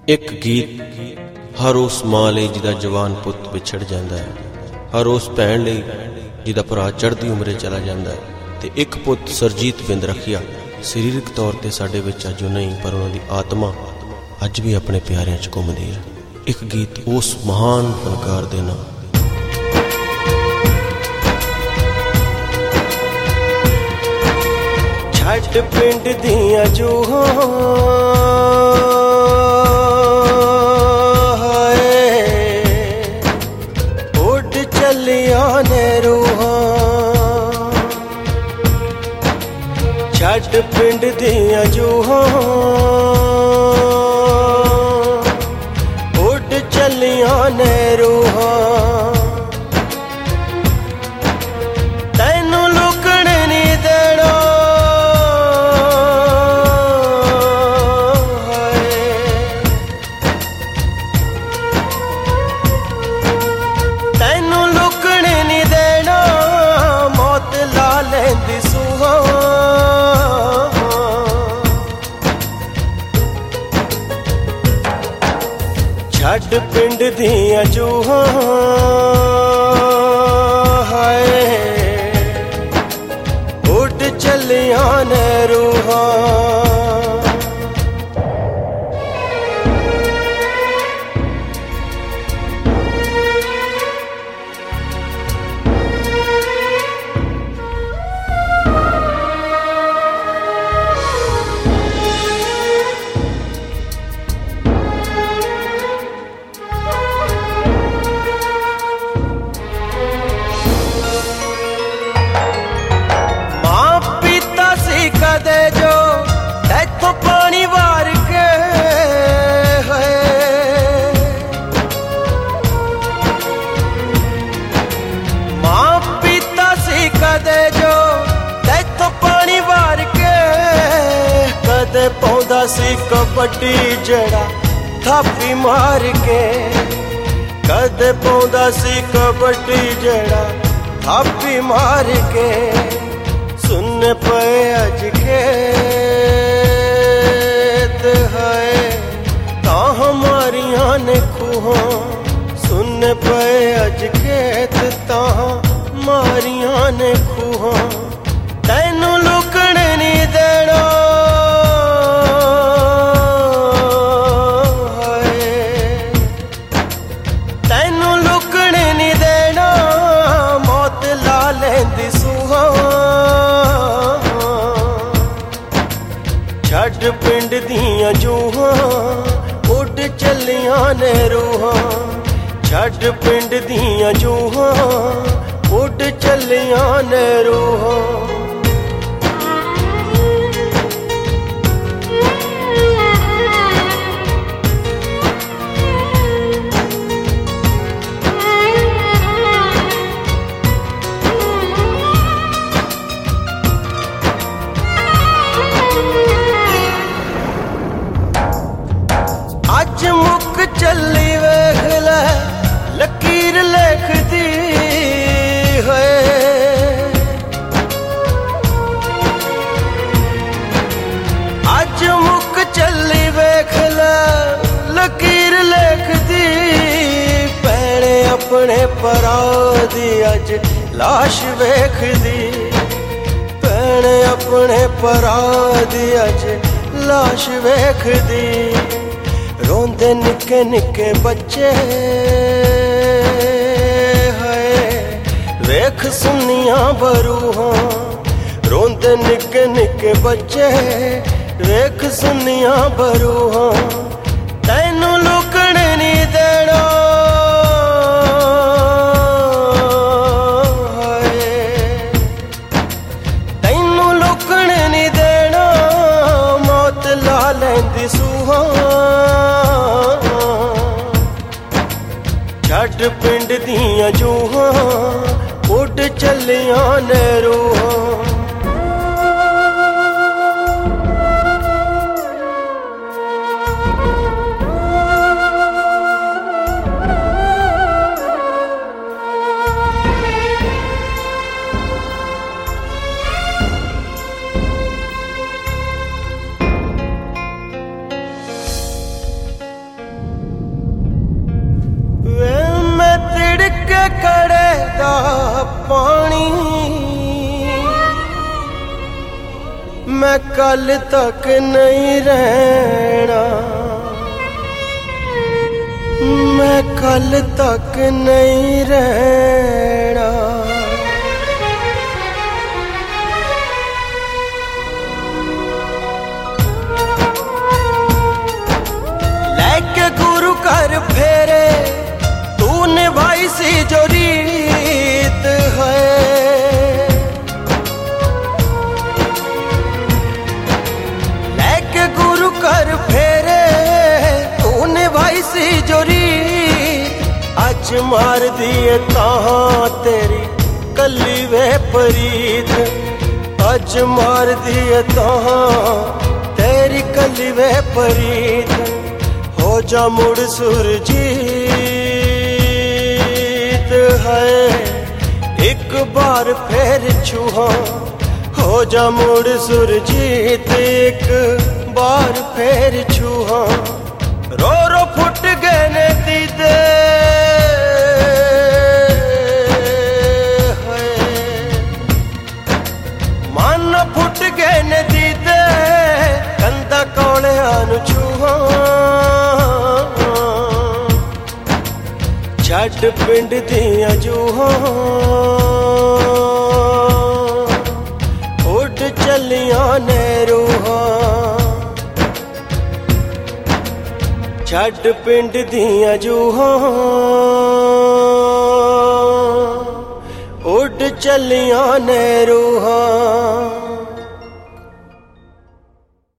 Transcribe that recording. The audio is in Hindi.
एक गीत हर उस मां लई जिहदा जवान पुत विछड़ जांदा है, हर उस भैन लई जिहदा भरा चढ़दी उमरे चला जांदा है। ते एक पुत सरजीत बिंद रखिया सरीरक तौर ते साडे विच अज नहीं, पर उन्हां दी आत्मा अज भी अपने प्यारिਆਂ च घुमदी है। एक गीत उस महान फनकार दे नाम छट पिंड दियां जूहां उड चलियां ने रूहां, छट पिंड दियां जूहां उड चलियां ने रूहां, तैनू लुकण नहीं देना छट पिंड दियां जूहां हाय उड चलियां ने रूहां। कदे जो तैथों पानी वार के मां पीता सी कदे जो तैथों पानी वार के, कदे पौंदा सी कबड्डी जड़ा थापी मार के, कदे पौंदा सी कबड्डी जड़ा थापी मार के। सुन पे अज खेत है ता हमारियां ने खूहां, सुन पे अज खेत ता हमारियां ने खूहां, तैनू लुकण नहीं देना तैनू लुकण नहीं देना, मौत ला लेंदी सूहां। छट पिंड दियां जूहां उड चलियां ने रूहां, छट पिंड दियां जूहां उड चलियां ने रूहां। अज मुक चली वेख लै लकीर लिखदी है, अज मुक चली वेख लै लकीर लिखदी, भैणे अपने भरा दी अज लाश वेखदी, भैणे अपने भरा दी अज लाश वेखदी। रोंदे निक्के निक्के बच्चे है वेख सुनियां बरूहां, रोंदे निक्के निक्के बच्चे वेख सुनियां बरूहां, तैनू लुकण नहीं देना तैनू लुकण नहीं देना, मौत ला लेंदी सूहां। छट पिंड दियां जूहां उड चलियां ने रूहां। मैं कल तक नहीं रहना, मैं कल तक नहीं रहना। लेके गुरु कर फेरे तू निभाई सी जो रीत है, लेके गुरु कर फेरे तू निभाई सी जो रीत। अज मार दिए तां तेरी कली वे परीत, अज मार दिए तां तेरी कली वे परीत। हो जा मुड़ सुरजीत है एक बार फिर छुहा, हो जा मुड़ सुरजीत एक बार फिर छुहा। रो रो फुट गए ने दीदे मन फुट गए ने दीदे, कंधा कोले आनु छुहा। छड़ पिंड दियां जूहां उड़ चलियां ने रूहां, छड़ पिंड दियां जूहां उड़ चलियां ने रूहां।